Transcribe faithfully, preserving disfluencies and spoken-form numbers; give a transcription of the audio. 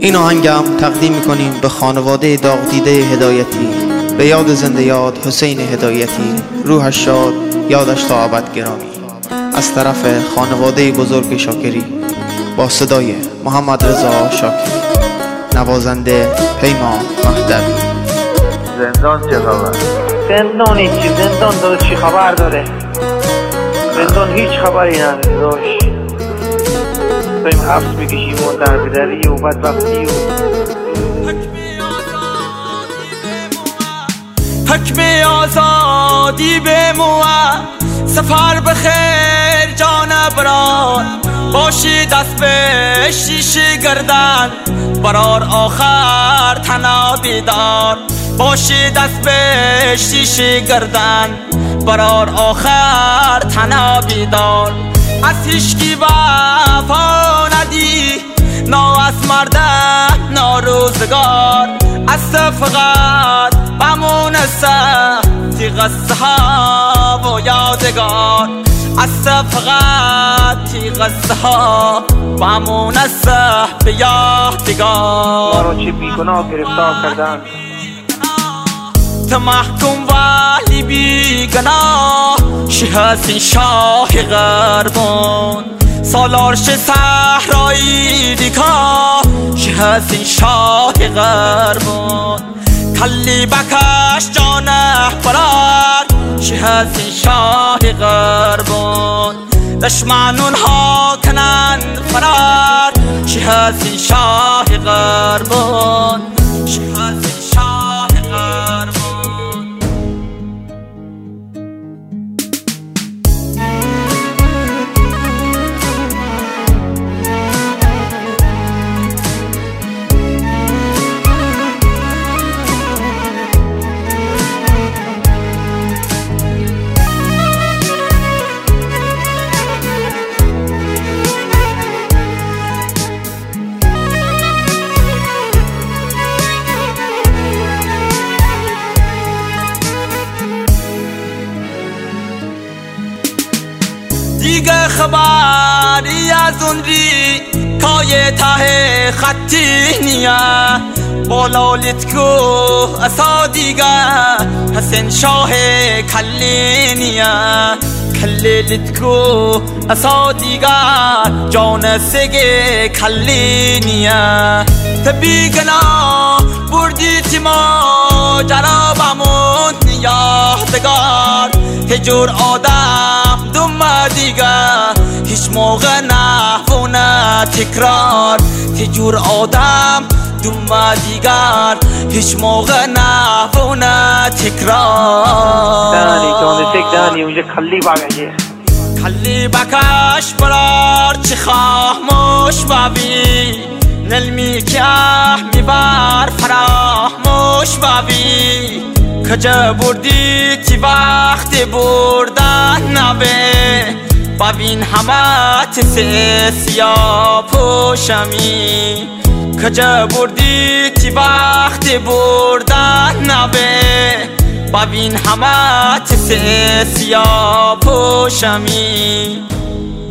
این آهنگم تقدیم میکنیم به خانواده داغ دیده هدایتی، به یاد زنده یاد حسین هدایتی، روحش شاد، یادش تا ابد گرامی. از طرف خانواده بزرگ شاکری با صدای محمد رضا شاکری، نوازنده پیمان مهدوی. زندان چه خبر؟ زندان هیچی، زندان داره چی خبر داره؟ زندان هیچ خبری نداره داشت. داریم حبس میکشیم و در بدری و بدبختی و حکم آزادی به موه. سفر بخیر جان برار، باشی دست به شیشه گردن، برار آخر تنها بیدار. باشی دست به شیشه گردن، برار آخر تنها بیدار. از هیچکی وفا ندی، نا از مردم ناروزگار. از فقط بمون سختی قصه ها و یادگار. از فقط تی قصه ها بمون سخت به یادگار. ما رو چه بیگناه گرفتار کردن، تو محکوم ولی بیگناه. شهست شاه غربان، سالارش صحرایی دیکا. شهست شاه غربان، کلی بکش جانه فرار. شهست شاه غربان، دشمنون ها کنند فرار. شهست شاه غربان، شهست شاه غربان. دیگه خبری از اون ری کای ته خطی نیه. بالا لیتکو اصا دیگه حسین شاه کلی نیه. کلی لیتکو اصا دیگه جان سگه کلی نیه. تبی گنا بردی تیما جرا بمون یادگار. هجور آدم دوم دیگه هیچ موقع نه و نه تکرار. هجور آدم دوم دیگر هیچ موقع نه و نه تکرار. دانی جان سگ دانی اونجا کلی بگه کلی بکش برار چی خاموش بابی. نلمی که میبر فراموش بابی. کجا بردی تی وقت بردن نبه. ببین همه تسه سیاه پوشمی. کجا بردی تی وقت بردن نبه. ببین همه تسه سیاه پوشمی.